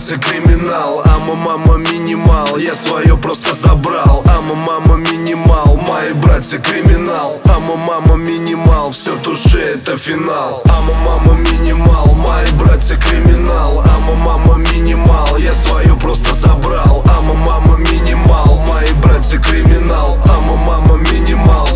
братцы, криминал. Мама минимал, я свое просто забрал. Мама минимал, мои братья, криминал. Мама минимал, все туши, это финал. Мама минимал, мои братья, криминал. Мама минимал, я свое просто забрал. Мама минимал, мои братья, криминал. Мама минимал.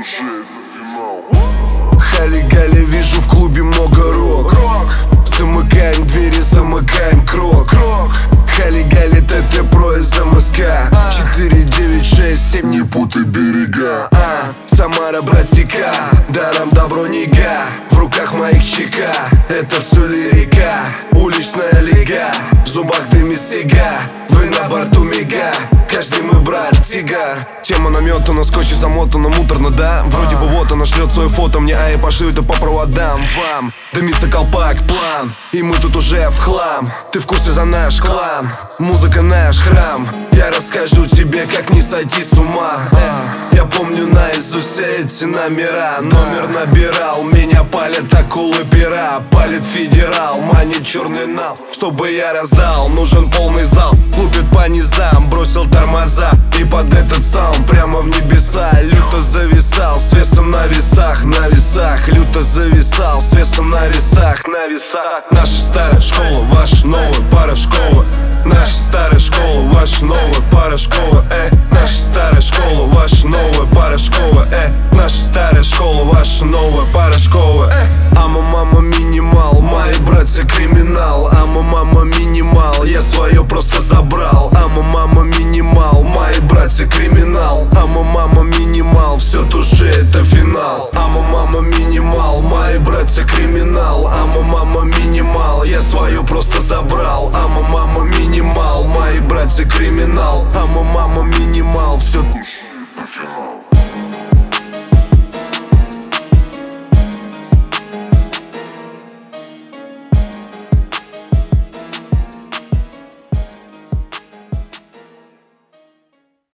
Хали-гали, вижу в клубе много рок. Замыкаем двери, замыкаем крок. Хали-гали, ТТ про из МСК 4967, не путай берега. Самара, братика, даром добро нега. В руках моих чека, это все лирика. Уличная лига, в зубах дым и сига. Вы на борту мига, каждый мой брат тигр. Тема наметана, скотче замотана, муторно, да? Вроде бы вот она шлет свое фото мне, а я пошлю это по проводам вам. Дымится колпак, план, и мы тут уже в хлам. Ты в курсе за наш клан, музыка наш храм. Я расскажу тебе, как не сойти с ума. Я помню наизусть все эти номера. Номер набирал, меня палят акулы пера. Палит федерал, манит черный нал. Чтобы я раздал, нужен полный зал. Лупит по низам, бросил тормоза. И под этот саунд прямо в небеса. Люто зависал, с весом на весах. На весах, люто зависал, с весом на весах. На весах. Наша старая школа, ваша новая пара школы. Наша старая школа, ваша новая пара школы. Наша старая школа, ваша новая пара школы. Наша старая школа, ваша новая пара школы. Мама минимал, мои братья, криминал. Мама минимал, я свое просто забрал. Мама минимал, мои братья, криминал. Мама минимал, все туши, это финал. Мама минимал, мои братья, криминал. Мама минимал, я свое просто забрал. Мама минимал, мои братья, криминал. Мама минимал, все туши.